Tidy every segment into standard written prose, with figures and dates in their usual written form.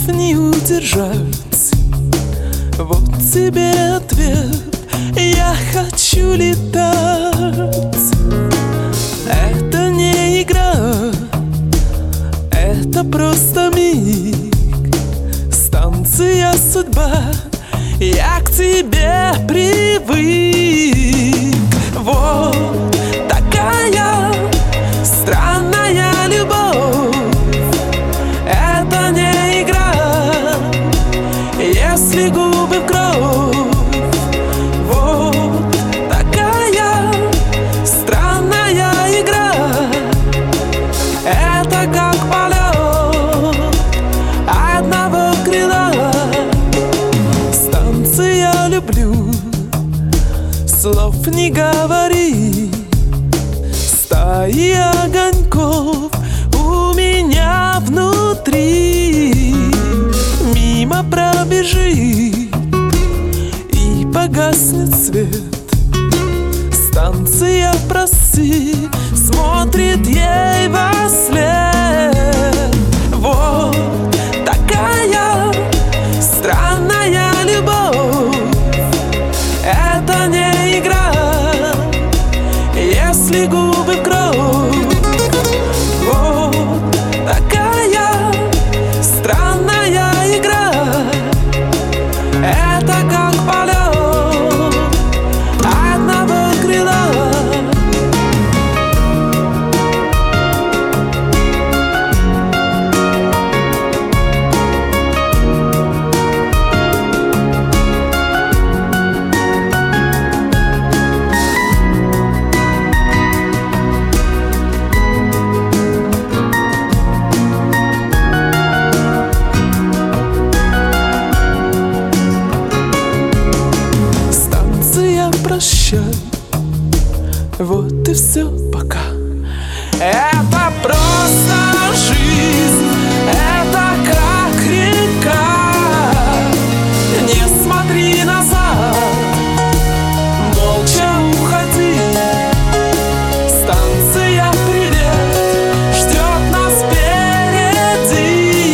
не удержать. Вот тебе ответ: я хочу летать. Это не игра, это просто миг. Станция судьба, я к тебе привык. Вот такая странная любовь. Это не игра, если губы в кровь. Вот такая странная игра. Это как полет одного крыла. Станция люблю, слов не говори. Стаи огоньков у меня внутри. Мимо пробежит и погаснет свет. Станция прости, смотрит ей во след. Вот такая странная любовь. Это не игра, если губы в кровь. Вот такая странная игра. Это как полет одного крыла. Прощай, вот и все, пока. Это просто жизнь, это как река. Не смотри назад, молча уходи. Станция привет ждет нас впереди.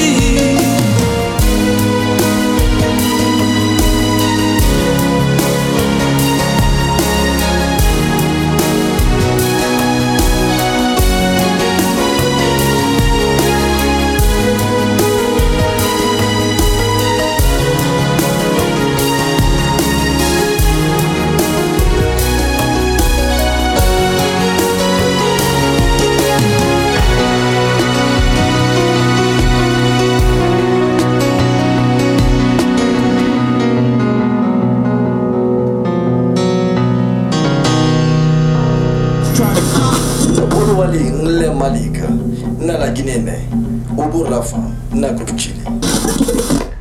Wali nle malika na la Guinée, au Bourg-la-Fan, na groupe Chili.